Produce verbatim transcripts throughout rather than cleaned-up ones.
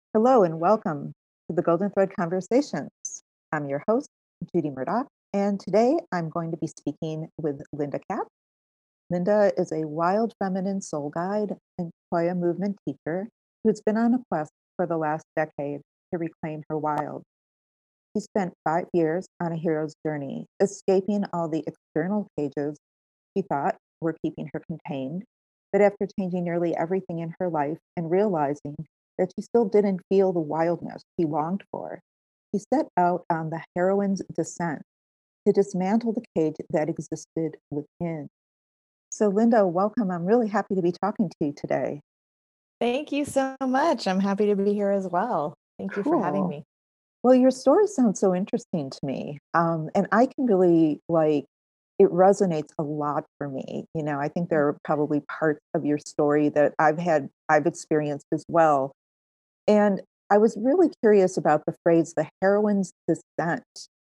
Hello and welcome to the Golden Thread Conversations. I'm your host, Judy Murdoch, and today I'm going to be speaking with Linda Katz. Linda is a wild feminine soul guide and Koya movement teacher who's been on a quest for the last decade to reclaim her wild. She spent five years on a hero's journey, escaping all the external cages she thought were keeping her contained. But after changing nearly everything in her life and realizing that she still didn't feel the wildness she longed for, she set out on the heroine's descent to dismantle the cage that existed within. So, Linda, welcome. I'm really happy to be talking to you today. Thank you so much. I'm happy to be here as well. Thank you for having Cool. me. Well, your story sounds so interesting to me. Um, and I can really like it resonates a lot for me. You know, I think there are probably parts of your story that I've had, I've experienced as well. And I was really curious about the phrase the heroine's descent.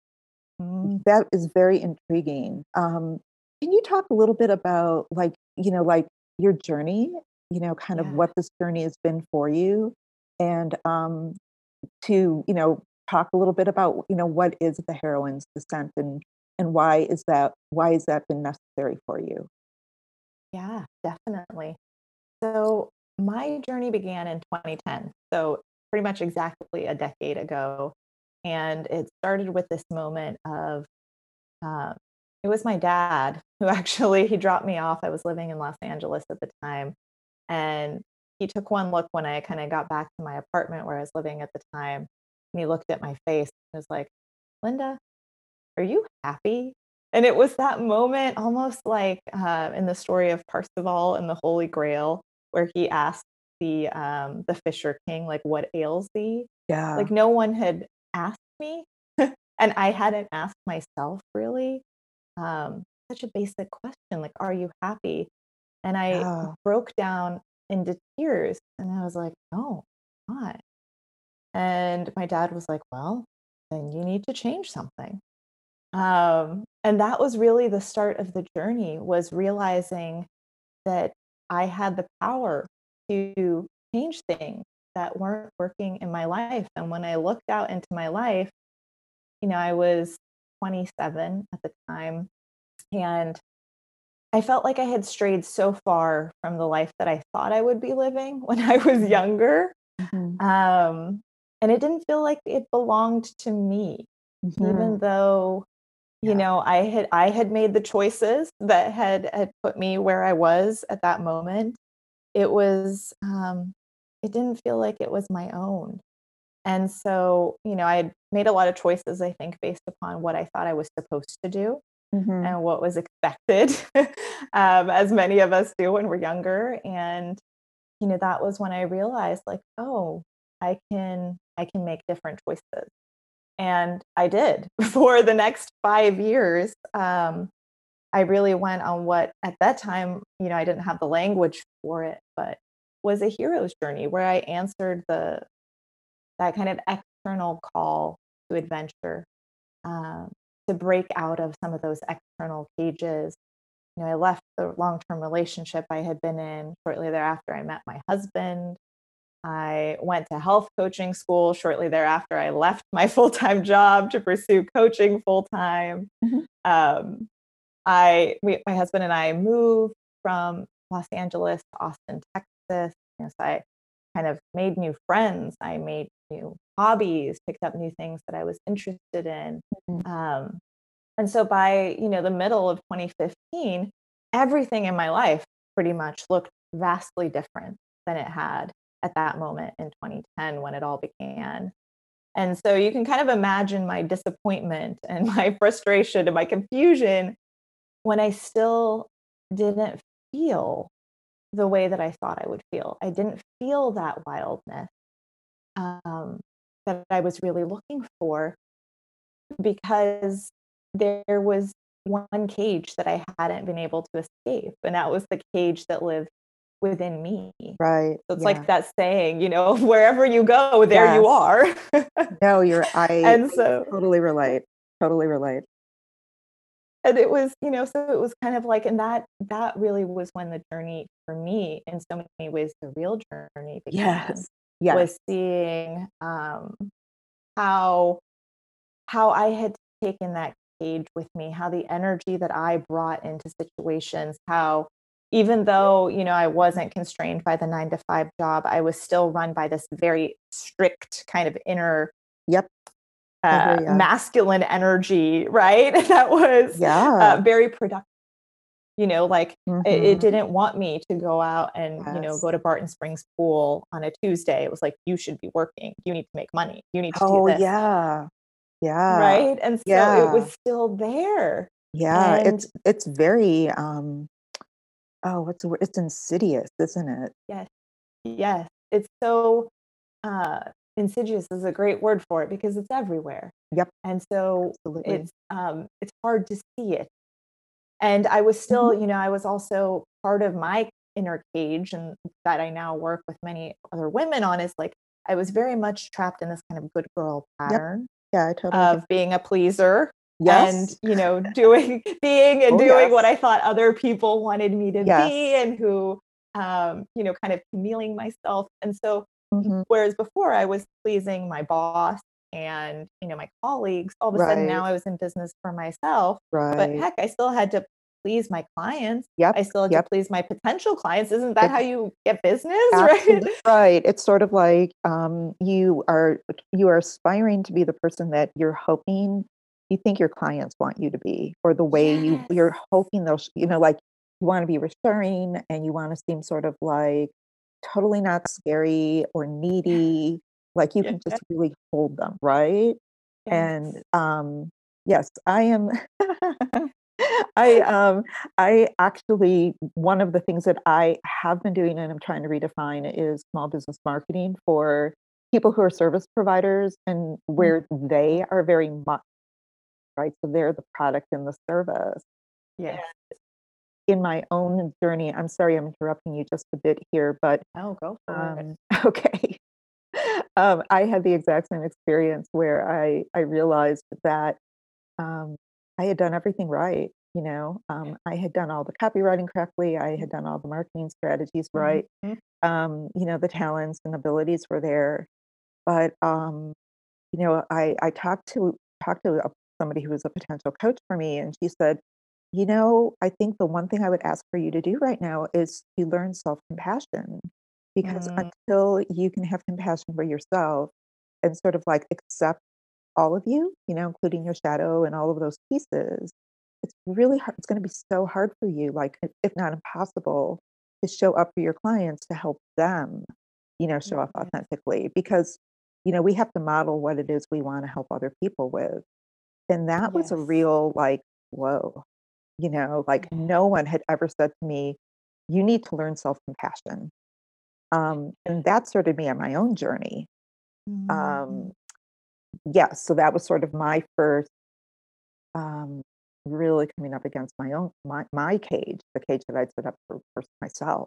Mm, That is very intriguing. Um, can you talk a little bit about like, you know, like your journey, you know, kind of yeah, what this journey has been for you? And um, to, you know, talk a little bit about, you know, what is the heroine's descent and and why is that why has that been necessary for you? yeah, definitely. So my journey began in twenty ten. So pretty much exactly a decade ago. And it started with this moment of uh, it was my dad who actually he dropped me off. I was living in Los Angeles at the time. And he took one look when I kind of got back to my apartment where I was living at the time. And he looked at my face and was like, Linda, are you happy? And it was that moment almost like, uh, in the story of Parzival and the Holy Grail, where he asked the, um, the Fisher King, like, "What ails thee?" Yeah. Like, no one had asked me, and I hadn't asked myself really, um, such a basic question, like, "Are you happy?" And I Yeah. broke down into tears, and I was like, "No, I'm not." And my dad was like, "Well, then you need to change something." Um, and that was really the start of the journey, was realizing that I had the power to change things that weren't working in my life. And when I looked out into my life, you know, I was twenty-seven at the time, and I felt like I had strayed so far from the life that I thought I would be living when I was Mhm. younger. Mhm. Um, and it didn't feel like it belonged to me, even Mhm. though you Yeah. know, I had I had made the choices that had had put me where I was at that moment. It was, um, it didn't feel like it was my own. And so, you know, I had made a lot of choices, I think, based upon what I thought I was supposed to do Mhm. and what was expected, um, as many of us do when we're younger. And, you know, that was when I realized, like, oh, I can I can make different choices. And I did. For the next five years, um, I really went on what at that time, you know, I didn't have the language for it, but was a hero's journey where I answered the that kind of external call to adventure, um, to break out of some of those external cages. You know, I left the long-term relationship I had been in. Shortly thereafter, I met my husband. I went to health coaching school. Shortly thereafter, I left my full-time job to pursue coaching full-time. Mhm. Um, I we my husband and I moved from Los Angeles to Austin, Texas. You know, so I kind of made new friends. I made new hobbies, picked up new things that I was interested in. Mhm. Um, and so by, you know, the middle of twenty fifteen, everything in my life pretty much looked vastly different than it had at that moment in twenty ten when it all began. And so you can kind of imagine my disappointment and my frustration and my confusion when I still didn't feel the way that I thought I would feel. I didn't feel that wildness, um, that I was really looking for, because there was one cage that I hadn't been able to escape, and that was the cage that lived within me. Right. So it's Yeah. like that saying, you know, "Wherever you go, there you Yes. are." No, you're I And so totally relate. Totally relate. and it was, you know, so it was kind of like, and that that really was when the journey for me in so many ways, the real journey Yes. began. Yes. was seeing um, how how I had taken that cage with me, how the energy that I brought into situations, how even though, you know, I wasn't constrained by the nine to five job, I was still run by this very strict kind of inner Yep. I hear uh, ya. masculine energy, right? That was uh, Yeah. very productive. You know, like it, it Mhm. didn't want me to go out and, you know, Yes. go to Barton Springs pool on a Tuesday. It was like, you should be working. You need to make money. You need to do Oh, this. yeah. Yeah. Right. And so it Yeah. was still there. Yeah. And It's it's very, um oh, what's the word? It's insidious, isn't it? yes, yes, it's so uh, insidious is a great word for it because it's everywhere. Yep. And so Absolutely. it's um, it's hard to see it. And I was Mhm. still, you know, I was also part of my inner cage and that I now work with many other women on is like I was very much trapped in this kind of good girl Yep. pattern Yeah, I totally get of being a pleaser and, Yes. you know, doing being and Oh, doing what yes. I thought other people wanted me to be Yes. and who um, you know, kind of chameleoning myself. And so Mhm. whereas before I was pleasing my boss and, you know, my colleagues, all of a sudden now Right. I was in business for myself, but Right. heck, I still had to please my clients. Yep. I still had to Yep. please my potential clients. Isn't that how Ex you get business, right? Absolutely right. It's sort of like, um, you are you are aspiring to be the person that you're hoping you think your clients want you to be, or the way you Yes. you're hoping they'll sh you know, like, you wanna be reassuring and you wanna seem sort of, like, totally not scary or needy, like, you Yeah. can just really hold them, right? And, Yes. um, yes, I am I, um, I actually one of the things that I have been doing and I'm trying to redefine is small business marketing for people who are service providers and Mm. where they are very much right, so they're the product and the service. Yes. In my own journey I'm sorry I'm interrupting you just a bit here, but, Oh, go for it. um okay. Um, I had the exact same experience where I I realized that Um, I had done everything right, you know, um, I had done all the copywriting correctly, I had done all the marketing strategies right, Mhm. um, you know, the talents and abilities were there, but, um, you know, I I talked to talked to a somebody who was a potential coach for me, and she said, "You know, I think the one thing I would ask for you to do right now is to learn self-compassion, because Mm. until you can have compassion for yourself and sort of, like, accept all of you, you know, including your shadow and all of those pieces, it's really hard it's gonna be so hard for you, like, if if not impossible, to show up for your clients to help them, you know, show up Yes. authentically because, you know, we have to model what it is we wanna help other people with." And that was a Yes. real, like, "Whoa," you know, like, Yeah. no one had ever said to me, "You need to learn self-compassion." Um, and that started me on my own journey. Um, Mhm. yes, so that was sort of my first Um, really coming up against my own my my cage, the cage that I'd set up for for myself.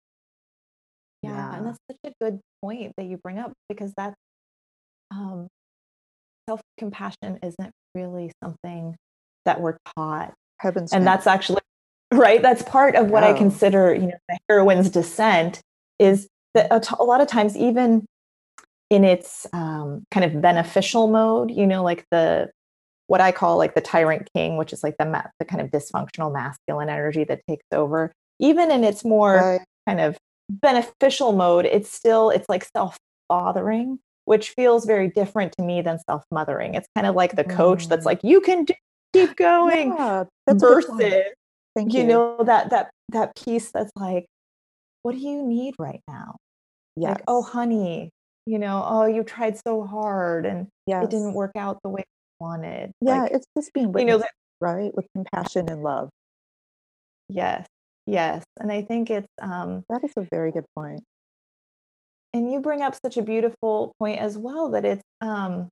Yeah, and Yeah, that's such a good point that you bring up because that's um, self-compassion isn't really something that we're taught. heavens And no. that's actually right, that's part of what I No. consider, you know, the heroine's descent is that Mhm. a t- a lot of times even in its um, kind of beneficial mode, you know, like the what I call like the tyrant king, which is like the ma- the kind of dysfunctional masculine energy that takes over. Even in its more Right. kind of beneficial mode, it's still it's like self-fathering, which feels very different to me than self-mothering. It's kind of like the coach that's Mm. like, you can do, keep going, Yeah, that's a good point. versus Thank you you. know that that that piece that's like, what do you need right now? Like, oh Yes. honey, you know, oh you tried so hard and it didn't Yes. work out the way you wanted. Yeah, Like, it's just being you know, witnessed, right? With compassion and love. yes, yes, and I think it's, um That is a very good point. and you bring up such a beautiful point as well that it's, um,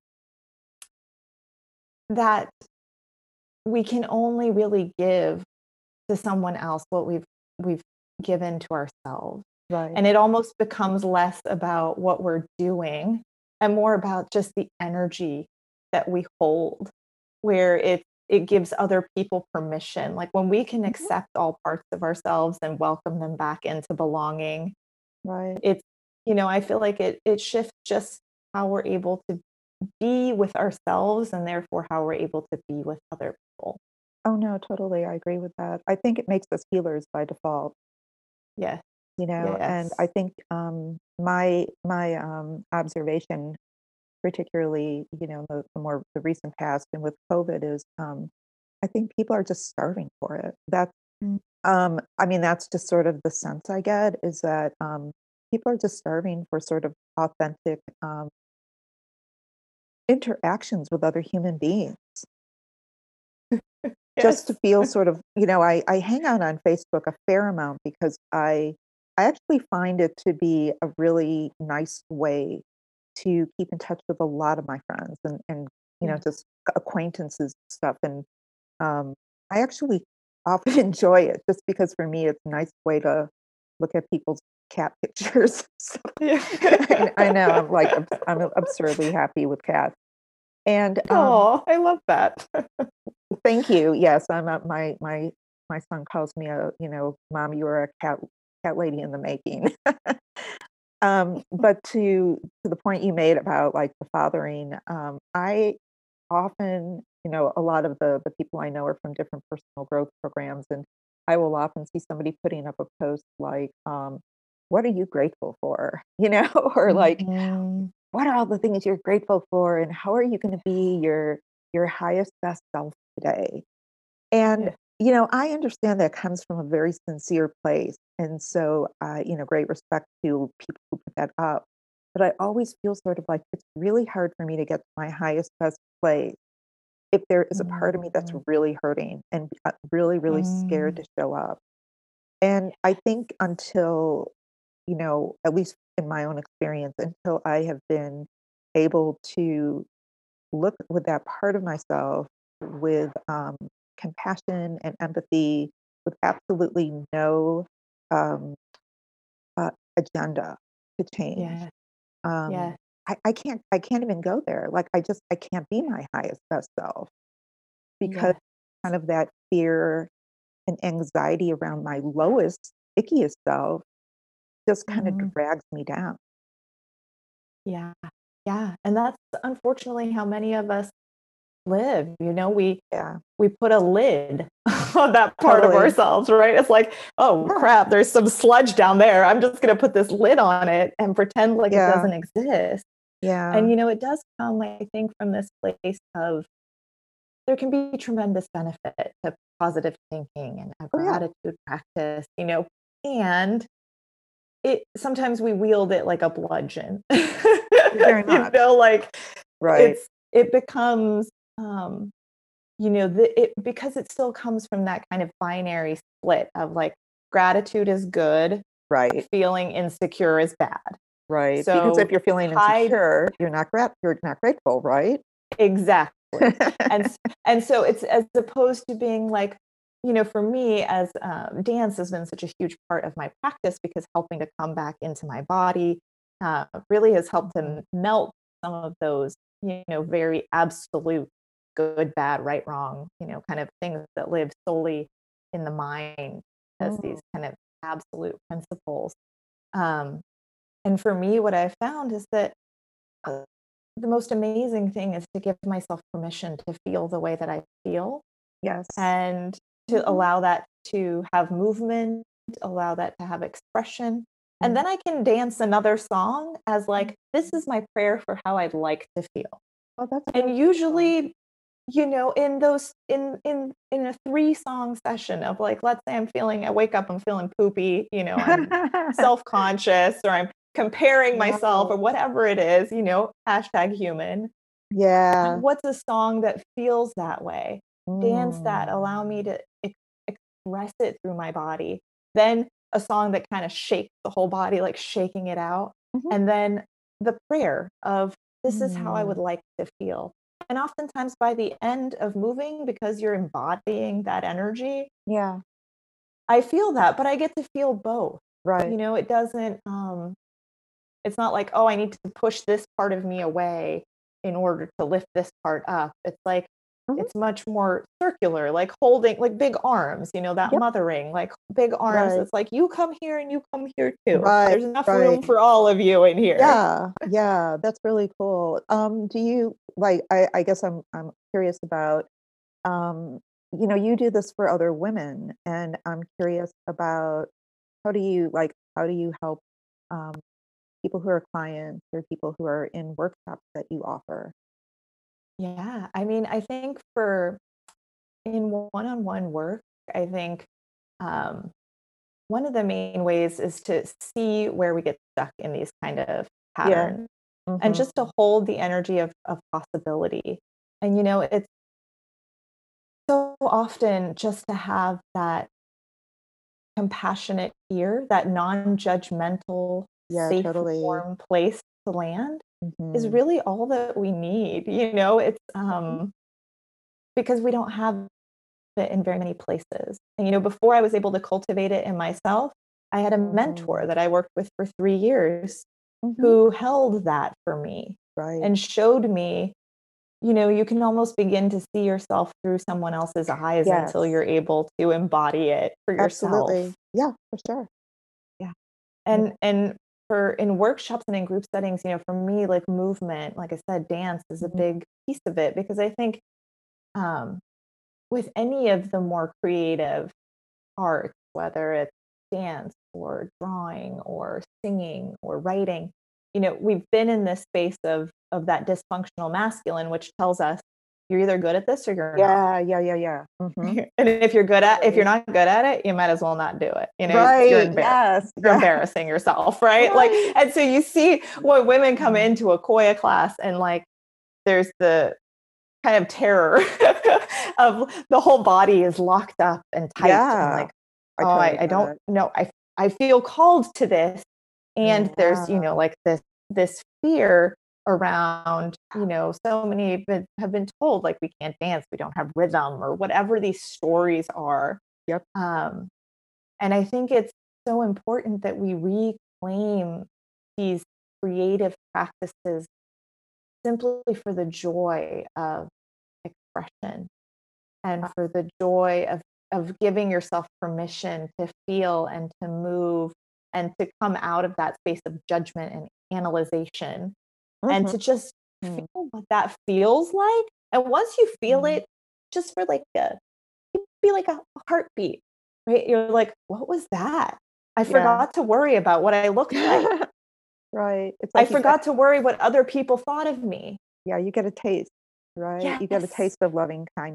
that we can only really give to someone else what we've we've given to ourselves, Right. and it almost becomes less about what we're doing and more about just the energy that we hold, where it it gives other people permission, like, when we can Mhm. accept all parts of ourselves and welcome them back into belonging, Right. it's you know, I feel like it it shifts just how we're able to be with ourselves and therefore how we're able to be with other people. Oh, no, totally, I agree with that. I think it makes us healers by default, Yes, you know, and I yes. think, um, my my, um, observation, particularly, you know, the the more the recent past and with COVID is, um, I think people are just starving for it. That Mm. um, I mean, that's just sort of the sense I get is that, um, people are just starving for sort of authentic, um, interactions with other human beings. Just to Yes. feel sort of you know, I I hang out on Facebook a fair amount because I I actually find it to be a really nice way to keep in touch with a lot of my friends and and, you know, Yeah. just acquaintances and stuff, and, um, I actually often enjoy it just because for me it's a nice way to look at people's cat pictures. So I I know, I'm like, abs I'm absurdly happy with cats, and, um Oh, I love that. thank you. Yes, I'm a my my my son calls me a, you know, "Mom, you are a cat cat lady in the making." Um, but to to the point you made about, like, the fathering, um, I often you know, a lot of the the people I know are from different personal growth programs, and I will often see somebody putting up a post like, um, "What are you grateful for?" You know, or like, Mhm. "What are all the things you're grateful for, and how are you gonna be your your highest, best self today?" And, Yeah. you know, I understand that comes from a very sincere place. And so, uh, you know, great respect to people who put that up. But I always feel sort of like it's really hard for me to get to my highest, best place if there is a part of me that's Mhm. really hurting and uh, really, really scared Mm. to show up. And I think until, you know, at least in my own experience, until I have been able to look with that part of myself with um, compassion and empathy, with absolutely no um, uh, agenda to change. Yeah. Um, Yeah. I, I can't. I can't even go there. Like I just. I can't be my highest best self because Yeah. kind of that fear and anxiety around my lowest, ickiest self just kind of Mhm. drags me down. Yeah. Yeah. And that's unfortunately how many of us live. You know, we Yeah, we put a lid on that part of totally. ourselves, right? It's like, oh Yeah, crap, there's some sludge down there. I'm just going to put this lid on it and pretend like it yeah, doesn't exist. And, yeah. you know, it does come, I think, from this place of there can be tremendous benefit to positive thinking and a Oh yeah, gratitude practice, you know, and it sometimes we wield it like a bludgeon. very You much. know, like Right, it's it becomes um you know, the it because it still comes from that kind of binary split of, like, gratitude is good, right. feeling insecure is bad. Right, because if So, you're feeling hide insecure, you're not grat you're not grateful, right? exactly. And s and so it's as opposed to being like you know, for me as, um dance has been such a huge part of my practice because helping to come back into my body, uh, really has helped to Mhm. m melt some of those, you know, very absolute good, bad, right, wrong, you know, kind of things that live solely in the mind as these Mm, kind of absolute principles. Um, and for me, what I've found is that uh, the most amazing thing is to give myself permission to feel the way that I feel yes. and to Mhm, allow that to have movement, allow that to have expression. And mhm, then I can dance another song as like, this mhm. is my prayer for how I'd like to feel. Oh, that's so And beautiful. usually you know, in those in in in a three-song session of, like, let's say I'm feeling I wake up, I'm feeling poopy, you know, I'm self-conscious or I'm comparing myself or Wow. whatever it is, you know, hashtag human. Yeah. What's a song that feels that way? Dance that, Mm. allow me to ex express it through my body. Then a song that kinda shakes the whole body, like shaking it out, Mhm. and then the prayer of, "This is how I would Mm. like to feel." And oftentimes by the end of moving, because you're embodying that energy, Yeah, I feel that, but I get to feel both. right. You know, it doesn't, um it's not like, "Oh, I need to push this part of me away in order to lift this part up." It's like, Mhm. it's much more circular, like holding like big arms, you know, that Yep. mothering, like big arms. Right. It's like, you come here and you come here too. Right. There's enough room Right. for all of you in here. Yeah. Yeah. That's really cool. Um, do you like, I, I guess I'm, I'm curious about, um, you know, you do this for other women, and I'm curious about how do you like, how do you help, um, people who are clients or people who are in workshops that you offer? Yeah. I mean, I think for in one-on-one work, I think um, one of the main ways is to see where we get stuck in these kind of Yeah. patterns and Mhm. just to hold the energy of, of possibility. And, you know, it's so often just to have that compassionate ear, that non judgmental, Yeah, safe, totally. warm place to land is Mhm. really all that we need. You know, it's Mhm. um, because we don't have it in very many places. And, you know, before I was able to cultivate it in myself, I had a mentor Mhm. that I worked with for three years Mhm. who held that for me Right. and showed me, you know, you can almost begin to see yourself through someone else's eyes until Yes. you're able to embody it for yourself. Absolutely. Yeah, for sure. Yeah. Yeah. And and for in workshops and in group settings, you know, for me, like movement, like I said, dance is a Mhm. big piece of it because I think um, with any of the more creative art, whether it's dance or drawing or singing or writing, you know, we've been in this space of of that dysfunctional masculine, which tells us you're either good at this or you're not. Yeah, yeah, yeah, yeah. Mhm. And if you're good at if you're Totally. not good at it, you might as well not do it. You know, it's, you're Right, embar- yes, you're yeah. embarrassing yourself, right? Like, Right. and so you see when women come Mhm. into a Koya class and like there's the kind of terror of the whole body is locked up and tight and Yeah. like, I oh, totally I, I get don't it. know. I I feel called to this. And there's, you know, Yeah. like this this fear around, you know, so many have been, have been told like we can't dance, we don't have rhythm, or whatever these stories are. Yep. Um, and I think it's so important that we reclaim these creative practices simply for the joy of expression and Uh, for the joy of of giving yourself permission to feel and to move and to come out of that space of judgment and analyzation and mhm. to just Mm, feel what that feels like. And once you feel mhm. it, just for like a it be like a heartbeat, right? You're like, what was that? I Yeah. forgot to worry about what I looked like. Right. It's I like you get forgot to worry what other people thought of me. yeah, you get a taste, right? You get a Yes. taste of loving kindness.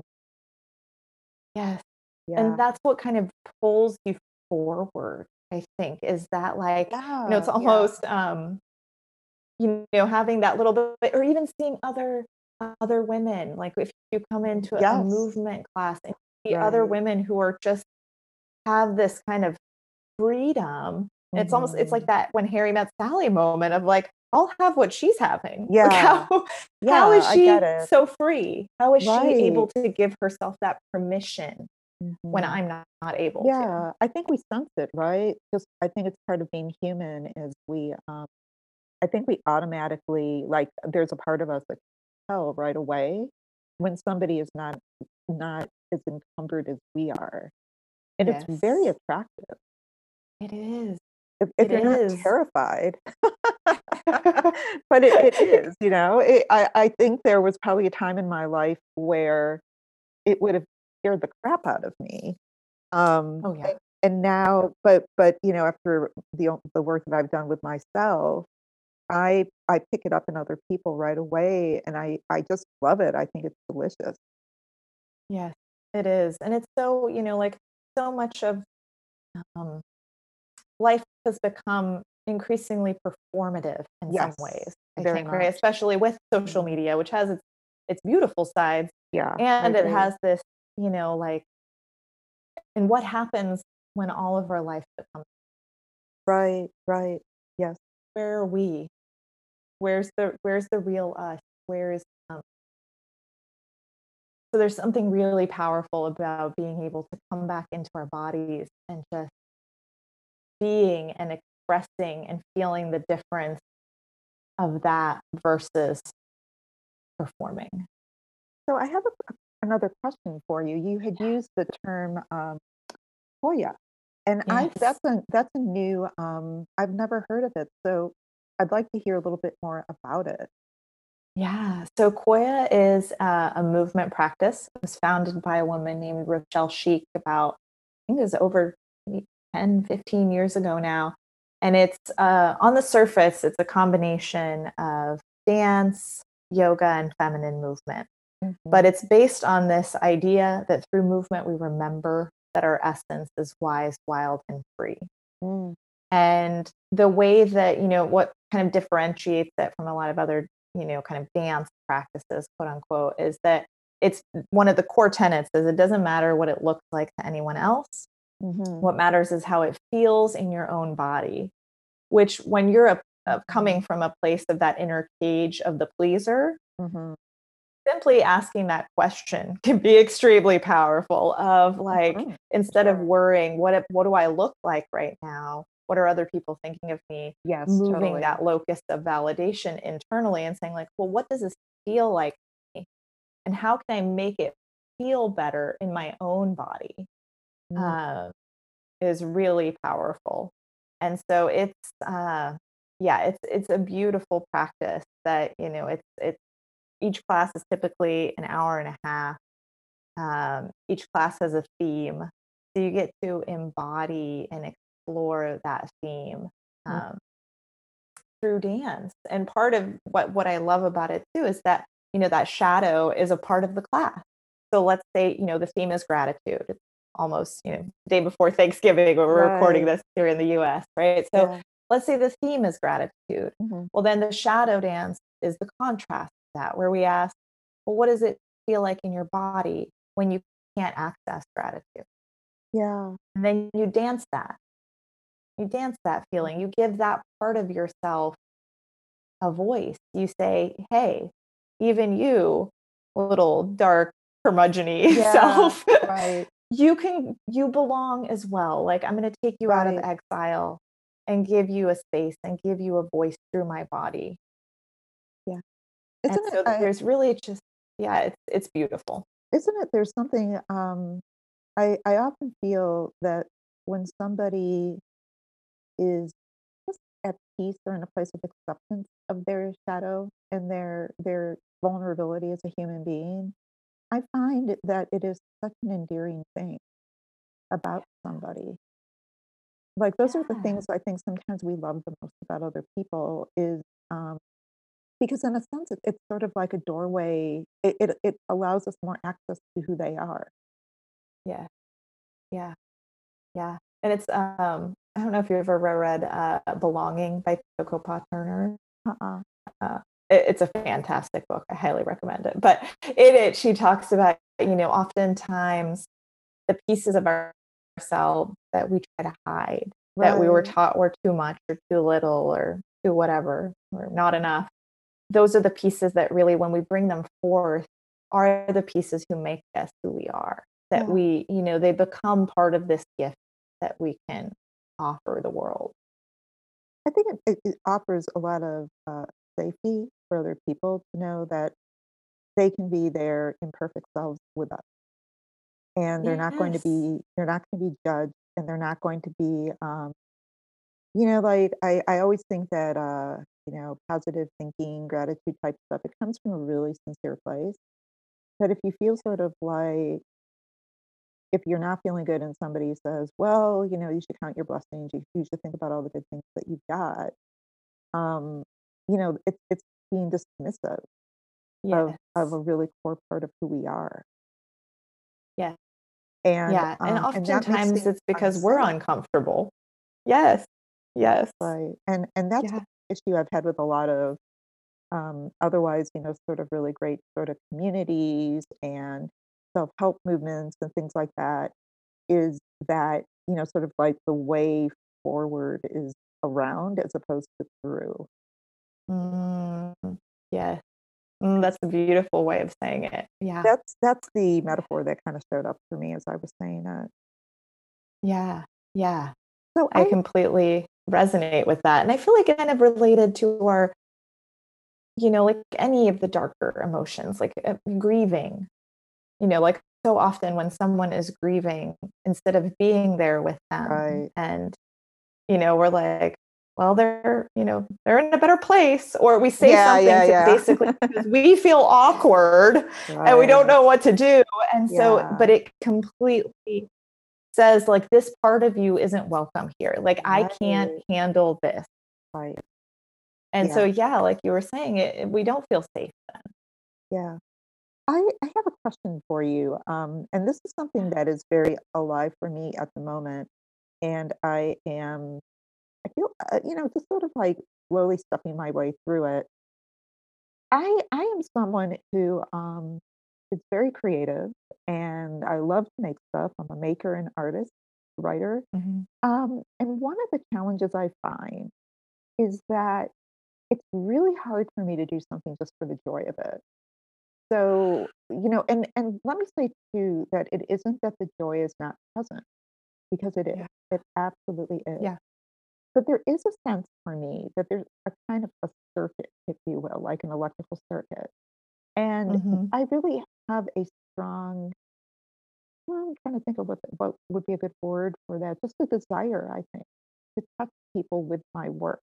Yes. And Yeah. that's what kind of pulls you forward, I think, is that like, you know, it's Yeah, yeah. almost um, you know, having that little bit or even seeing other other women. Like if you come Mhm. into a Yes. movement class and see other Right. women who are just have this kind of freedom. It's almost it's like Mhm. that when Harry met Sally moment of like, I'll have what she's having. Like Yeah. how how Yeah, is I get she it. so free? How is she able Right. to give herself that permission when Mhm. I'm not, not able to? Yeah, I think we sense it, right? Just I think it's part of being human is we, um I think we automatically like, there's a part of us that can tell right away when somebody is not not as encumbered as we are, and it's very Yes, attractive it is. if if It you're not is. terrified. But it it is, you know? It I I think there was probably a time in my life where it would have scared the crap out of me. Um, Oh, yeah. and and now but but, you know, after the o the work that I've done with myself, I I pick it up in other people right away, and I I just love it. I think it's delicious. Yes, it is. And it's so, you know, like so much of um, life has become increasingly performative in some Yes, ways, I very think, right? much. Especially with social Mhm. media, which has its, its beautiful sides Yeah, I and it agree. has this, you know, like, and what happens when all of our life becomes Right, right. Yes. where are we? Where's the where's the real us? Where is um, so there's something really powerful about being able to come back into our bodies and just being and expressing and feeling the difference of that versus performing. So I have a another question for you. You had Yeah. used the term um, Hoya, and I Yes. that's a that's a new um, I've never heard of it. So I'd like to hear a little bit more about it. Yeah. So Koya is uh, a movement practice. It was founded by a woman named Rochelle Sheik about, I think it was over ten, fifteen years ago now. And it's uh, on the surface, it's a combination of dance, yoga, and feminine movement. Hmm. But it's based on this idea that through movement, we remember that our essence is wise, wild, and free. Mm. And the way that, you know, what kind of differentiates it from a lot of other, you know, kind of dance practices, quote unquote, is that it's one of the core tenets is it doesn't matter what it looks like to anyone else. Hmm. What matters is how it feels in your own body, which when you're a, a Hmm. coming from a place of that inner cage of the pleaser, Hmm. simply asking that question can be extremely powerful of like Hmm. instead of Sure. worrying what what do I look like right now, what are other people thinking of me, Yes, moving totally. that locus of validation internally and saying like, well, what does this feel like to me? And how can I make it feel better in my own body, Mm. uh, is really powerful. And so it's uh yeah, it's it's a beautiful practice that, you know, it's it's each class is typically an hour and a half. Um, each class has a theme. So you get to embody and explore that theme Mm. um, through dance. And part of what, what I love about it too is that, you know, that shadow is a part of the class. So let's say, you know, the theme is gratitude. It's almost, you know, day before Thanksgiving, when we're recording Right. this here in the U S, right? So Yeah. let's say the theme is gratitude. Hmm. Well, then the shadow dance is the contrast to that, where we ask, well, what does it feel like in your body when you can't access gratitude? Yeah. And then you dance that. You dance that feeling. You give that part of yourself a voice. You say, hey, even you, little dark curmudgeon Yeah. self, Right. you can, you belong as well. Like, I'm going to take you out of Right. exile and give you a space and give you a voice through my body. Yeah. And Isn't it? so I, there's really just, yeah, it's, it's beautiful. isn't it? There's something. Um, I I often feel that when somebody is just at peace or in a place of acceptance of their shadow and their their vulnerability as a human being, I find that it is such an endearing thing about somebody. Like those are the Yeah. things I think sometimes we love the most about other people is um, because in a sense it, it's sort of like a doorway. It, it it allows us more access to who they are. Yeah. Yeah. Yeah. And it's, um, I don't know if you ever read uh, Belonging by Coco Pa Turner. Uh-uh. Uh, it, it's a fantastic book. I highly recommend it. But in it, she talks about, you know, oftentimes the pieces of our- ourselves that we try to hide, that we were Right. taught were too much or too little or too whatever, or not enough. Those are the pieces that really, when we bring them forth, are the pieces who make us who we are. That Yeah. we, you know, they become part of this gift that we can offer the world. I think it, it, it offers a lot of uh, safety for other people to know that they can be their imperfect selves with us, and they're not going to Yes. be they're not going to be judged, and they're not going to be um, you know like I I always think that uh, you know positive thinking, gratitude type stuff. It comes from a really sincere place. But if you feel sort of like if you're not feeling good and somebody says, well, you know, you should count your blessings, you, you should think about all the good things that you've got. Um, you know, it, it's being dismissive of of Yes. a really core part of who we are, Yeah. and Yeah. And um, and that makes oftentimes things it's because we're unsafe, uncomfortable. Yes. Yes. right? And and that's Yeah. the issue I've had with a lot of um, otherwise, you know, sort of really great sort of communities and self help movements and things like that. Is that you know sort of like the way forward is around as opposed to through. Mm, yes. Mm, 'Cause that's a beautiful way of saying it. Yeah. that's that's the metaphor that kind of showed up for me as I was saying it. Yeah. Yeah. So I I completely resonate with that. And I feel like it kind of related to our, you know, like any of the darker emotions, like uh, grieving. You know, like so often when someone is grieving, instead of being there with them Right. and, you know, we're like, well, they're, you know, they're in a better place. Or we say Yeah, something yeah, to yeah. basically because we feel awkward and we don't Right. know what to do. And so, Yeah. but it completely says like this part of you isn't welcome here. Like I can't Right. handle this. Right. And so, Yeah. yeah, like you were saying, it, we don't feel safe then. Yeah. I, I have a question for you. Um, and this is something Yeah. that is very alive for me at the moment. And I am, I feel, uh, you know, just sort of like slowly stuffing my way through it. I, I am someone who um, is very creative and I love to make stuff. I'm a maker and artist, writer. Mhm. Um, and one of the challenges I find is that it's really hard for me to do something just for the joy of it. So, you know, and and let me say too that it isn't that the joy is not present because it is. Yeah. It absolutely is. Yeah. But there is a sense for me that there's a kind of a circuit, if you will, like an electrical circuit. And Mhm. I really have a strong, well, I'm trying to think of what the, what would be a good word for that. Just a desire, I think, to touch people with my work.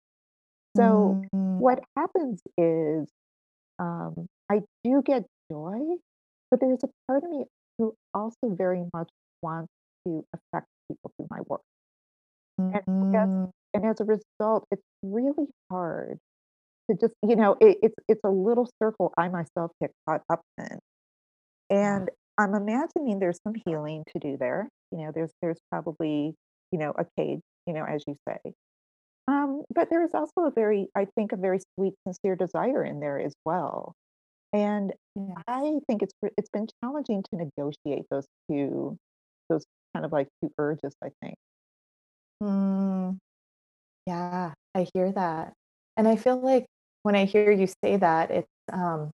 So Mm. what happens is Um, I do get joy, but there's a part of me who also very much wants to affect people through my work. And as Mm. and as a result, it's really hard to just, you know, it, it's it's a little circle I myself get caught up in. Yeah. And I'm imagining there's some healing to do there. You know, there's there's probably, you know, a cage, you know, as you say. Um, but there is also a very, I think, a very sweet, sincere desire in there as well. And Yes. I think it's it's been challenging to negotiate those two those kind of like two urges, I think. Mm. Yeah, I hear that. And I feel like when I hear you say that, it's um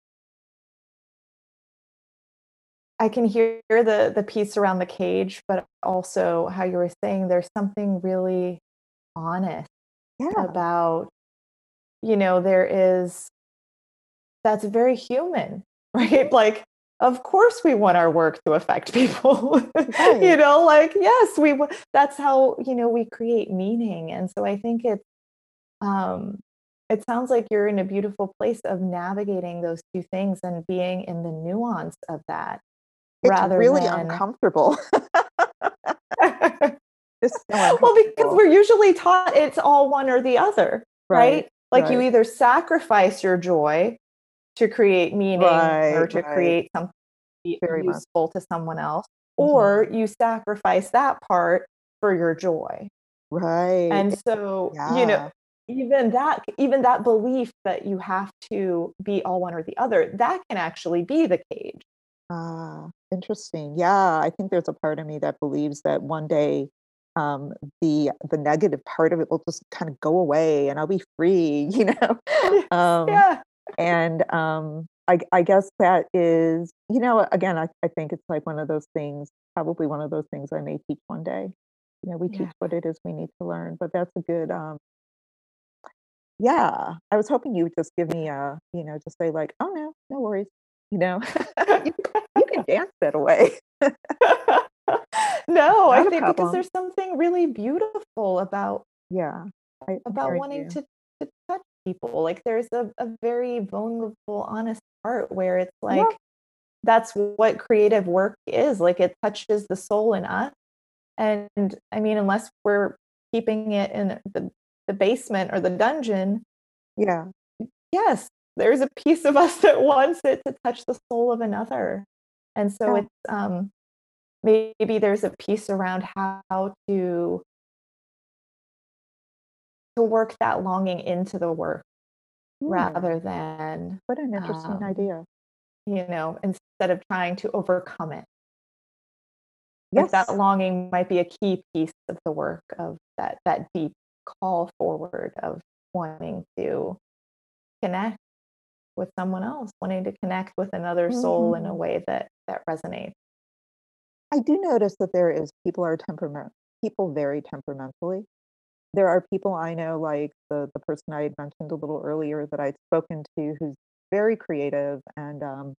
I can hear the the piece around the cage, but also how you were saying there's something really honest Yeah, about, you know, there is that's very human, mhm, right? Like, of course we want our work to affect people. You right. know, like, yes, we wa that's how, you know, we create meaning, and so I think it's, um it sounds like you're in a beautiful place of navigating those two things and being in the nuance of that It's rather really than uncomfortable. It's so well, because uncomfortable. we're usually taught it's all one or the other, Right, right? Like, you right, either sacrifice your joy to create meaning right, or to right. create something Very much. useful to someone else, or Mhm. you sacrifice that part for your joy. Right. And It so, you know, yeah. even that even that belief that you have to be all one or the other, that can actually be the cage. Ah, interesting. Yeah, I think there's a part of me that believes that one day, um, the the negative part of it will just kind of go away and I'll be free, you know? Yes, Um, yeah. and um, I, I guess that is, you know, again, I, I think it's like one of those things, probably one of those things I may teach one day. You know, we teach Yeah. what it is we need to learn, but that's a good, um, yeah. I was hoping you would just give me a, you know, just say like, oh no, no worries, you know, you can, you can dance that away. No, I Not a think because problem. there's something really beautiful about Yeah, I I'm about hearing wanting you. to to touch people. Like, there's a a very vulnerable, honest part where it's Yeah, like, that's what creative work is, like, it touches the soul in us, and, I mean, unless we're keeping it in the the basement or the dungeon, yeah, yes, there's a piece of us that wants it to touch the soul of another, and so yeah. it's, um, maybe there's a piece around how to to work that longing into the work Hmm, rather than, what an interesting um, idea. you know, instead of trying to overcome it. Like, that Yes. longing might be a key piece of the work of that that deep call forward of wanting to connect with someone else, wanting to connect with another soul in a Mhm. way that that resonates. I do notice that there is people are temperament people vary temperamentally. There are people I know, like the the person I had mentioned a little earlier that I'd spoken to who's very creative and, um,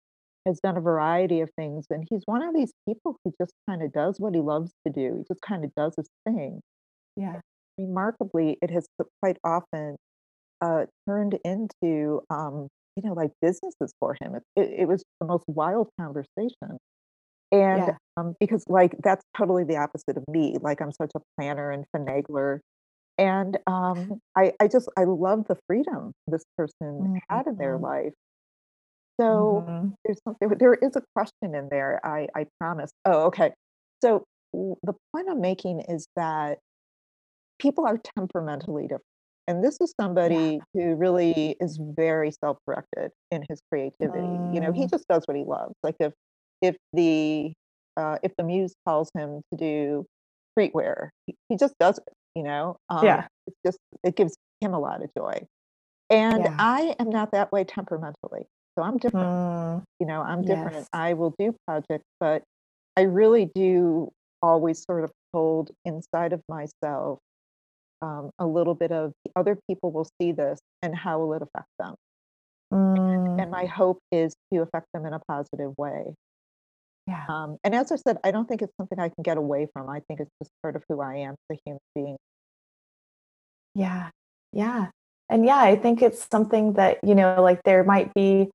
has done a variety of things, and he's one of these people who just kinda does what he loves to do. He just kinda does his thing. Yeah. Remarkably, it has quite often, uh, turned into, um, you know, like, businesses for him. It it it was the most wild conversation. And, Yeah. um, because, like, that's totally the opposite of me, like, I'm such a planner and finagler, and, um, I I just I love the freedom this person had in their Mhm. life. So, Mhm. there's something there is a question in there, I I promise. Oh, okay. So, w the point I'm making is that people are temperamentally different, and this is Yeah. somebody who really is very self-directed in his creativity. You know, he Mm. just does what he loves. Like, if if the, uh, if the muse calls him to do streetwear, he he just does it, you know? Um, Yeah. it's just it gives him a lot of joy. And Yeah. I am not that way temperamentally, so I'm different. Mm. You know, I'm different. Yes. I will do projects, but I really do always sort of hold inside of myself, um, a little bit of other people will see this and how will it affect them? Mm. And my hope is to affect them in a positive way. Yeah. Um, and as I said, I don't think it's something I can get away from. I think it's just part of who I am as a human being. Yeah. Yeah. And yeah, I think it's something that, you know, like there might be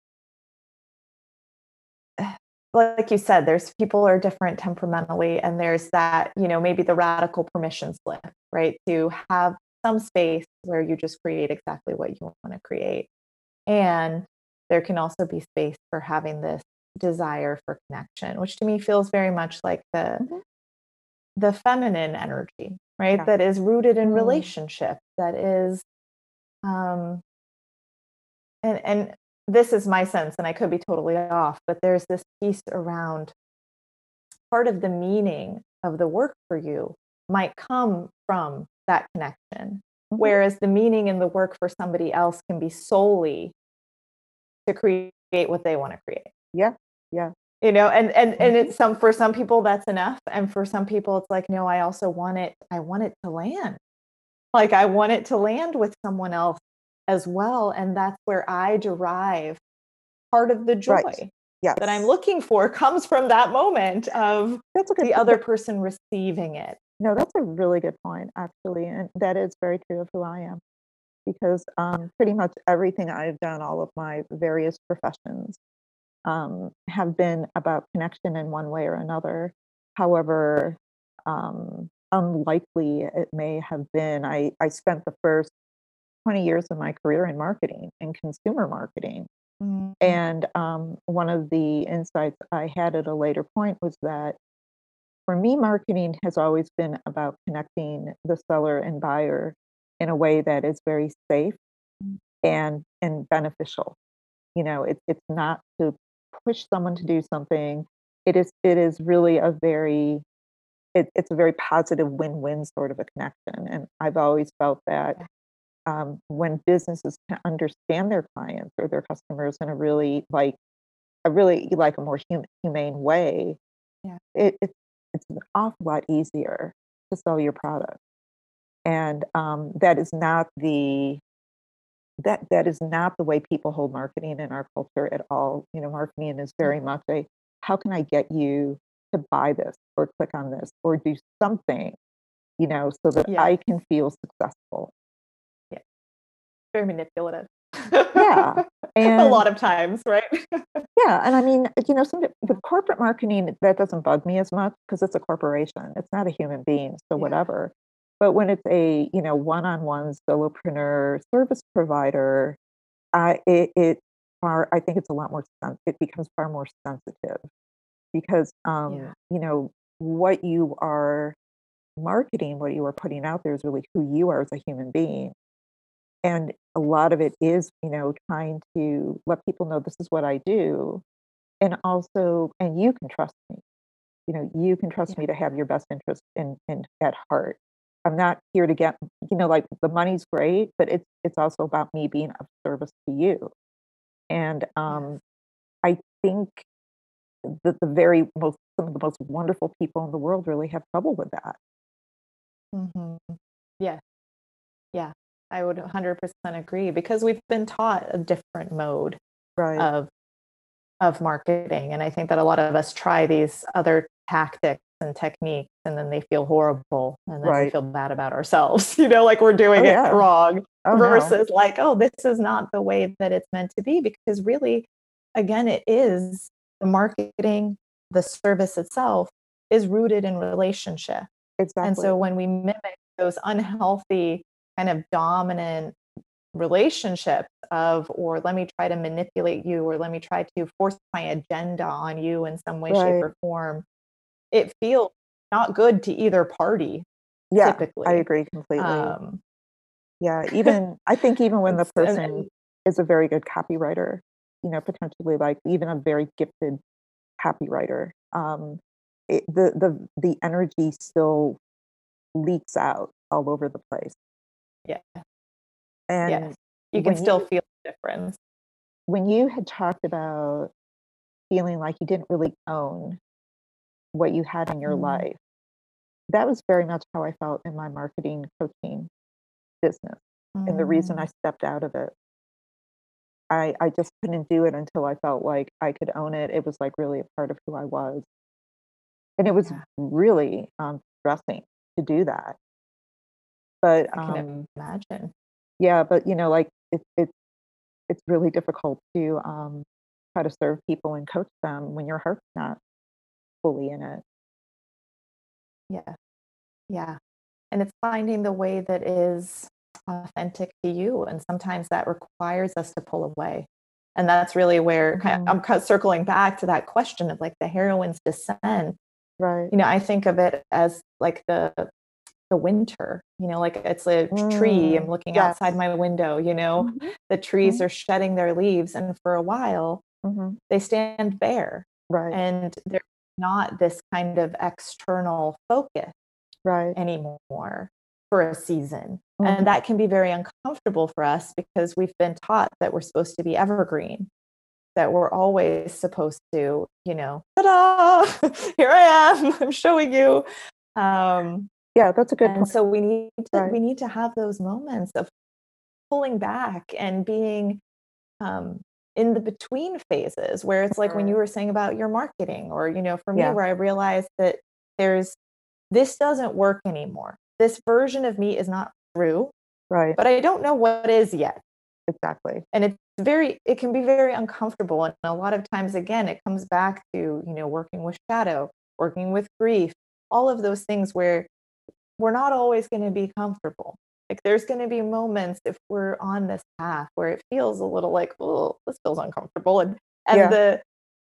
like you said, there's people are different temperamentally, and there's that, you know, maybe the radical permission slip, right? To have some space where you just create exactly what you want to create. And there can also be space for having this desire for connection, which to me feels very much like the Mhm. the feminine energy, right? Yeah. That is rooted in Mm. relationship, that is um and and this is my sense, and I could be totally off, but there's this piece around part of the meaning of the work for you might come from that connection. Mhm. Whereas the meaning in the work for somebody else can be solely to create what they want to create. Yeah. Yeah. You know, and and and Mhm. it's some for some people that's enough. And for some people it's like, no, I also want it, I want it to land. Like I want it to land with someone else as well. And that's where I derive part of the Right. joy that I'm Yes. looking for comes from that moment of That's a good the point. other That person receiving it. no, that's a really good point, actually, and that is very true of who I am because, um, pretty much everything I've done, all of my various professions, um, have been about connection in one way or another. However, um, unlikely it may have been, I I spent the first twenty years of my career in marketing, in consumer marketing, Mhm. and, um, one of the insights I had at a later point was that for me, marketing has always been about connecting the seller and buyer in a way that is very safe and and beneficial. You know, it's it's not to push someone to do something. It is it is really a very it, it's a very positive win-win sort of a connection. And I've always felt that Yeah, um, when businesses can understand their clients or their customers in a really like a really like a more hum- humane way, yeah, it, it it's an awful lot easier to sell your product. And um, that is not the that that is not the way people hold marketing in our culture at all. You know, marketing is yeah, very much a how can I get you to buy this or click on this or do something, you know, so that yeah, I can feel successful. yeah. Very manipulative. Yeah. A And lot of times, right? yeah, and I mean, you know, some with corporate marketing, that doesn't bug me as much because it's a corporation. It's not a human being, so Yeah, whatever. But when it's a, you know, one-on-one solopreneur service provider, I it, it far I think it's a lot more sen- it becomes far more sensitive because um, yeah, you know, what you are marketing, what you are putting out there is really who you are as a human being. And a lot of it is, you know, trying to let people know this is what I do. And also, and you can trust me. You know, you can trust yeah, me to have your best interest in, in at heart. I'm not here to get, you know, like the money's great, but it's it's also about me being of service to you. And yes. um, I think that the very most some of the most wonderful people in the world really have trouble with that. Mhm. Yeah, yeah. I would one hundred percent agree because we've been taught a different mode Right. of of marketing. And I think that a lot of us try these other tactics and techniques and then they feel horrible and then we Right. feel bad about ourselves, you know, like we're doing Oh, it yeah. wrong Oh, no. versus like, oh, this is not the way that it's meant to be. Because really, again, it is the marketing, the service itself is rooted in relationship. And Exactly. so when we mimic those unhealthy kind of dominant relationships of, or let me try to manipulate you, or let me try to force my agenda on you in some way, shape, Right. or form, it feels not good to either party Yeah, I typically. agree completely. Um, Yeah, even I think even when the it's, and, person and is a very good copywriter, you know, potentially like even a very gifted copywriter, um, it, the the the energy still leaks out all over the place. yeah, And yes, you can when still you feel the difference. when you had talked about feeling like you didn't really own what you had in your Mm, life, that was very much how I felt in my marketing coaching business. And the reason I mm, stepped out of it, I I just couldn't do it until I felt like I could own it. It was like really a part of who I was. And it was yeah, really um stressing to do that. But I can um imagine. yeah, but you know, like it, it it's really difficult to um try to serve people and coach them when your heart's not fully in it. Yeah, yeah. And it's finding the way that is authentic to you. And sometimes that requires us to pull away. And that's really where ki- Mhm. I'm kind of circling back to that question of like the heroine's descent. Right. You know, I think of it as like the the winter, you know, like it's a tree. I'm Mm, looking outside yes. my window, you know, Mhm. the trees Mhm. are shedding their leaves. And for a while, Mhm. they stand bare. Right. And there's not this kind of external focus Right. anymore for a season. And Mhm. that can be very uncomfortable for us because we've been taught that we're supposed to be evergreen, that we're always supposed to, you know, ta-da, here I am, I'm showing you. Um, Yeah, that's a good and point. so we need to Right. we need to have those moments of pulling back and being um, in the between phases where it's like when you Mhm. were saying about your marketing, or you know, for me, Yeah. where I realized that there's this doesn't work anymore. This version of me is not true, Right. but I don't know what is yet. Exactly. And it's very, it can be very uncomfortable. And a lot of times, again, it comes back to, you know, working with shadow, working with grief, all of those things where we're not always going to be comfortable. Like there's going to be moments if we're on this path where it feels a little like, oh, this feels uncomfortable. And and Yeah. the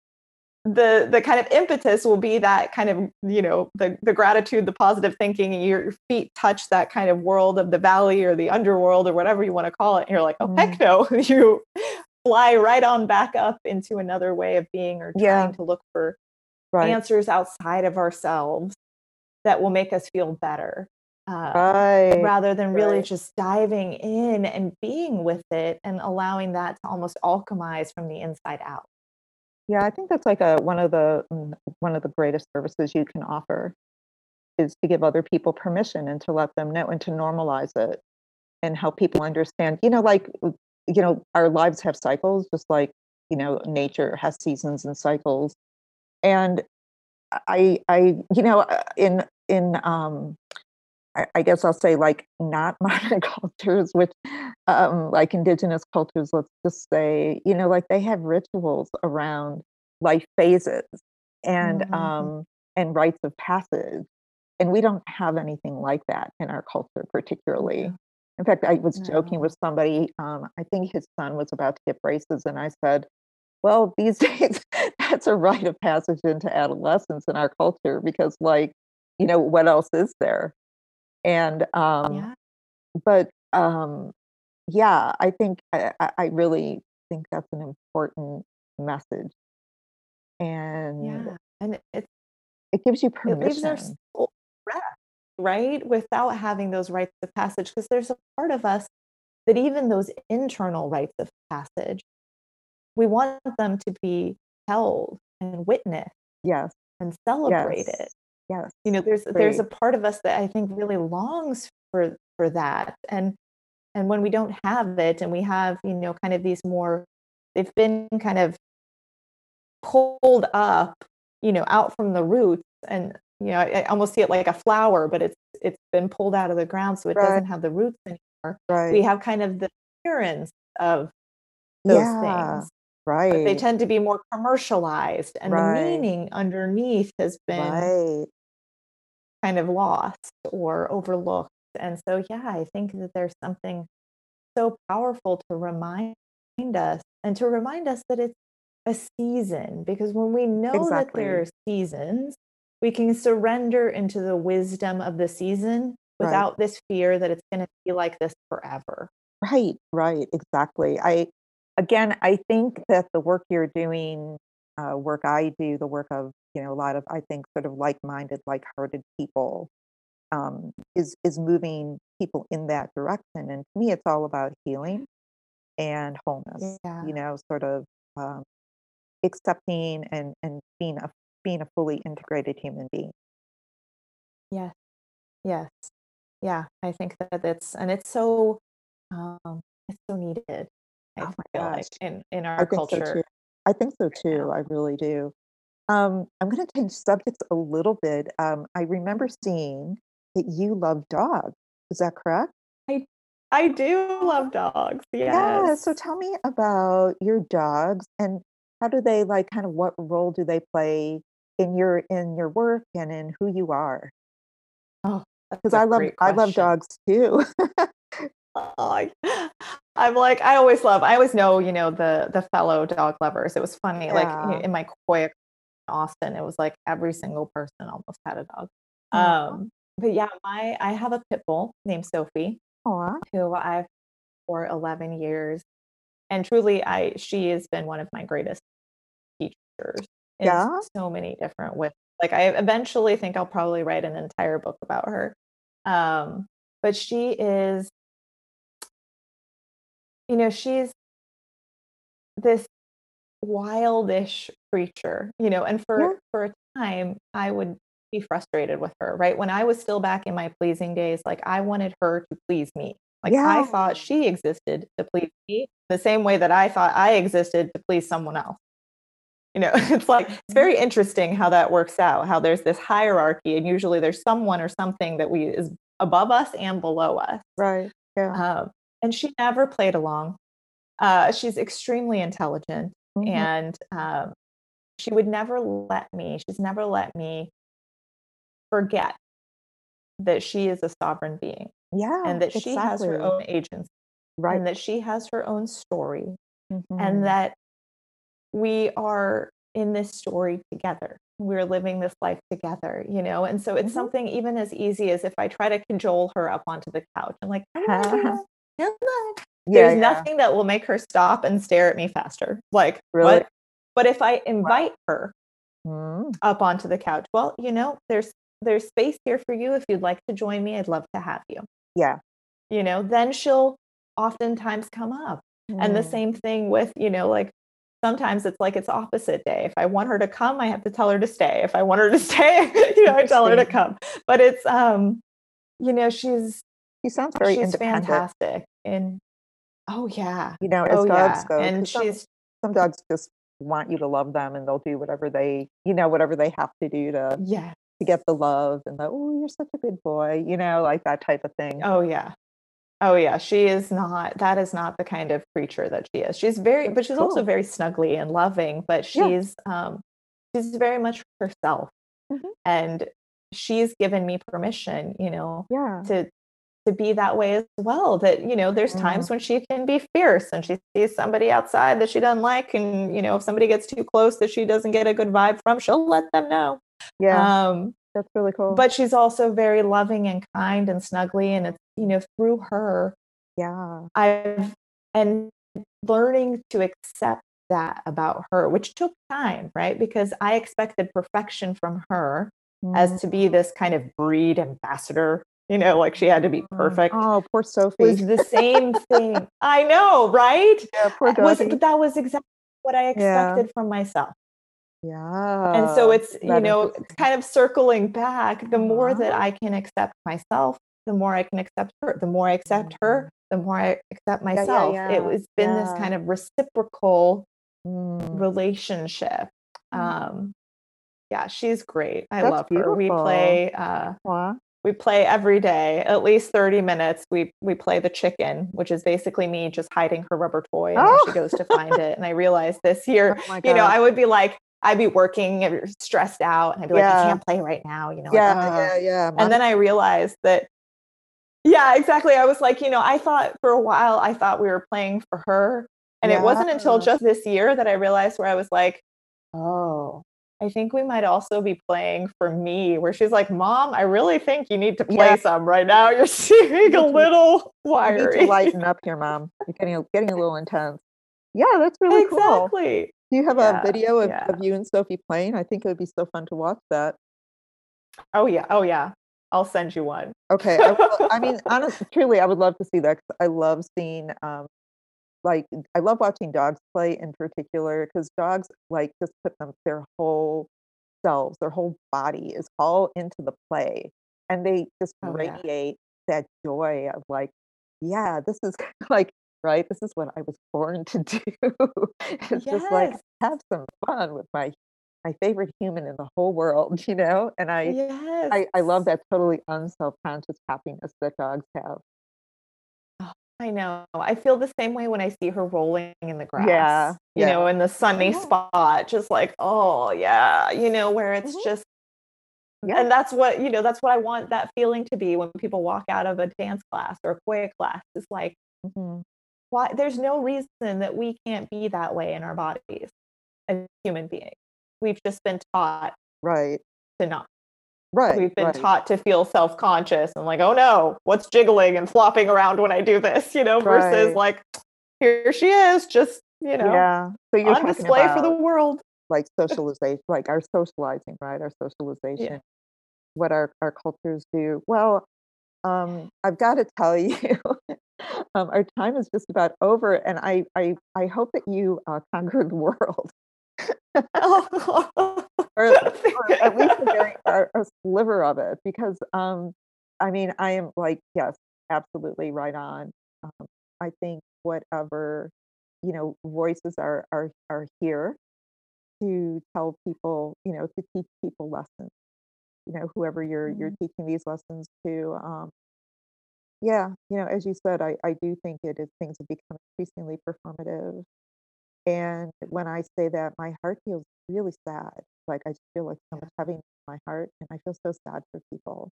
the the kind of impetus will be that kind of, you know, the the gratitude, the positive thinking, and your feet touch that kind of world of the valley or the underworld or whatever you want to call it, and you're like, oh heck Mm. no. You fly right on back up into another way of being, or Yeah. trying to look for Right. answers outside of ourselves that will make us feel better, um, Right. rather than really Right. just diving in and being with it and allowing that to almost alchemize from the inside out. Yeah, I think that's like a one of the mm, one of the greatest services you can offer is to give other people permission and to let them know and to normalize it and help people understand, you know, like, uh, you know, our lives have cycles just like, you know, nature has seasons and cycles. And I I you know, uh, in in um I, I guess I'll say like not modern cultures, which um like indigenous cultures, let's just say, you know, like they have rituals around life phases and Mhm. um and rites of passage. And we don't have anything like that in our culture particularly. No, In fact, I was joking no. with somebody, um, I think his son was about to get braces, and I said, well, these days, that's a rite of passage into adolescence in our culture because, like, you know, what else is there? And, um, Yeah, but, um, yeah, I think I I I really think that's an important message, and yeah, and it it it gives you it leaves our permission. soul rest, right? Without having those rites of passage, because there's a part of us that even those internal rites of passage, we want them to be held and witnessed Yes, and celebrated. yes, yes, You know, there's there's agree. a part of us that I think really longs for for that, and and when we don't have it and we have, you know, kind of these more, they've been kind of pulled up, you know, out from the roots. And, you know, I, I almost see it like a flower, but it's it's been pulled out of the ground, so it Right. doesn't have the roots anymore. We Right. have kind of the appearance of those Yeah. things, but they Right. tend to be more commercialized, and the Right. meaning underneath has been Right. kind of lost or overlooked. And so, yeah, I think that there's something so powerful to remind us and to remind us that it's a season, because when we know that there Exactly. are seasons, we can surrender into the wisdom of the season Right. without this fear that it's going to be like this forever. Right. Right. Exactly. I again, I think that the work you're doing, uh, work I do, the work of, you know, a lot of, I think, sort of like-minded, like-hearted people, um, is is moving people in that direction. And to me, it's all about healing and wholeness. Yeah. You know, sort of um, accepting and and being a being a fully integrated human being. Yes. Yes. Yeah. I think that it's, and it's so, um, it's so needed. I Oh my feel gosh, like in in I our think so too. culture I think so right too. now. I really do. Um, I'm going to change subjects a little bit. Um, I remember Mhm. seeing that you love dogs. Is that correct? I I do love dogs. Yeah. So Yes. tell me about your dogs and how do they like kind of what role do they play in your in your work and in who you are? Oh, that's Because a I love great I love question. dogs too. Oh, I I'm like, I always love I always know, you know, the the fellow dog lovers. It was funny, like, i Yeah. in my Koya in Austin, it was like every single person almost had a dog. Aw. Um, but yeah, my I have a pit bull named Sophie, Aw. who I've for eleven years, and truly, I she has been one of my greatest teachers in Yeah. so many different ways. Like, I eventually think I'll probably write an entire book about her. Um, but she is, you know, she's this wildish creature, you know, and Yeah. for for a time, I would be frustrated with her, right? When I was still back in my pleasing days, like, I wanted her to please me. Like, I thought Yeah. she existed to please me the same way that I thought I existed to please someone else. You know, it's like it's Mhm. very interesting how that works out, how there's this hierarchy, and usually there's someone or something that we is above us and below us. Right. Yeah. Um, and she never played along. Uh, she's extremely intelligent, Mhm. and um, she would never let me, she's never let me forget that she is a sovereign being, Yeah, and that she has her exactly. own agency, Right. and that she has her own story, and Mhm. that we are in this story together. We're living this life together, you know? And so it's Mhm. something even as easy as if I try to cajole her up onto the couch. I'm like, come on, dear. Come on. Yeah, There's yeah. nothing that will make her stop and stare at me faster. Like, Really? what? But if I Wow. invite her Mm. up onto the couch, well, you know, there's there's space here for you. If you'd like to join me, I'd love to have you. Yeah. You know, then she'll oftentimes come up. And the Mm. same thing with, you know, like sometimes it's like it's opposite day. If I want her to come, I have to tell her to stay. If I want her to stay, you know, I tell her to Interesting. come. But it's um, you know, she's He sounds very she's independent, fantastic. And oh yeah. you know, as Oh dogs yeah. go, And because some she's some dogs just want you to love them and they'll do whatever they you know, whatever they have to do to yes. to get the love and the, "Oh, you're such a good boy," you know, like that type of thing. Oh yeah. Oh yeah, she is not that is not the kind of creature that she is. She's very That's but she's also cool. very snuggly and loving, but Yeah. she's um she's very much herself. Mhm. And she's given me permission, you know, Yeah. to to be that way as well. That, you know, there's Mm. times when she can be fierce and she sees somebody outside that she doesn't like, and you know, if somebody gets too close that she doesn't get a good vibe from, she'll let them know. Yeah, Um, that's really cool. but she's also very loving and kind and snuggly, and it's, you know, through her Yeah. I've and learning to accept that about her, which took time, right? Because I expected perfection from her Mm. as to be this kind of breed ambassador, you know, like she had to be Mm. perfect. Oh, poor Sophie. Was the same thing. I know, right? Yeah, poor Uh, Was doggy. but that was exactly what I Yeah. expected from myself. And so Yeah. it's, Isn't you that know, interesting? kind of circling back, the more that Aw. I can accept myself, the more I can accept her. The more I accept Mhm. her, the more I accept Yeah, yeah, myself. It yeah. was been this Yeah. kind of reciprocal Mm. relationship. Mm. Um, yeah, she's great. I That's love her. We beautiful. play uh, Aw. we play every day, at least thirty minutes. We we play the chicken, which is basically me just hiding her rubber toy, and then she Oh, goes to find it. And I realized this year, oh my you know, gosh. I would be like, I'd be working, and stressed out, and I'd be like, I Yeah. can't play right now, you know, like, Yeah, ah. yeah, yeah. And Mommy. then I realized that, yeah, exactly. I was like, you know, I thought for a while, I thought we were playing for her. And it Yeah. wasn't until just this year that I realized where I was like, oh, I think we might also be playing for me, where she's like, Mom, I really think you need to Yeah. play some right now. You're seeming a to- little You need to wiry. lighten up here, Mom. You're getting getting a little intense. Yeah, that's really cool. Exactly. Do you have a Yeah. video of, Yeah. of you and Sophie playing? I think it would be so fun to watch that. Oh, yeah. Oh, yeah. I'll send you one. Okay, I will. I mean, honestly, truly, I would love to see that 'cause I love seeing, um, like, I love watching dogs play in particular because dogs like just put them their whole selves, their whole body is all into the play, and they just Oh, yeah. radiate that joy of like, yeah, this is like, right, this is what I was born to do. It's just like Yes. have some fun with my my favorite human in the whole world, you know? And I Yes. I I love that totally unself-conscious happiness that dogs have. Oh, I know. I feel the same way when I see her rolling in the Yeah, grass, you yeah. know, in the Oh, sunny yeah. spot, just like, oh, yeah, you know, where it's Mhm. just, Yeah. and that's what, you know, that's what I want that feeling to be when people walk out of a dance class or a choir class. It's like, Mhm. why? There's no reason that we can't be that way in our bodies as human beings. We've just been taught Right. to not. Right, We've been right, taught to feel self-conscious and like, oh no, what's jiggling and flopping around when I do this, you know, versus right. like, here she is, just, you know, Yeah. So you're on talking display for the about world. like socialization, like our socializing, right? Our socialization, Yeah. what our, our cultures do. Well, um, I've got to tell you, um, our time is just about over, and I I I hope that you uh, conquer the world, Oh. or or at least a very a, a sliver of it, because um, I mean, I am like, yes, absolutely right on. Um, I think whatever, you know, voices are are are here to tell people, you know, to teach people lessons, you know, whoever you're you're Mm, teaching these lessons to. Um, yeah, you know, as you said, I, I do think it is things have become increasingly performative. And when I say that, my heart feels really sad. Like I just feel like so yeah. much heaviness in my heart, and I feel so sad for people.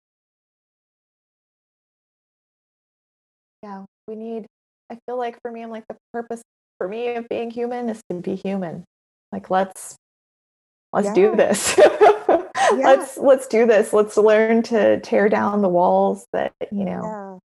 Yeah. We need, I feel like for me, I'm like, the purpose for me of being human is to be human. Like, let's, let's do Yeah, this. yeah, let's, let's do this. Let's learn to tear down the walls that, you know, yeah.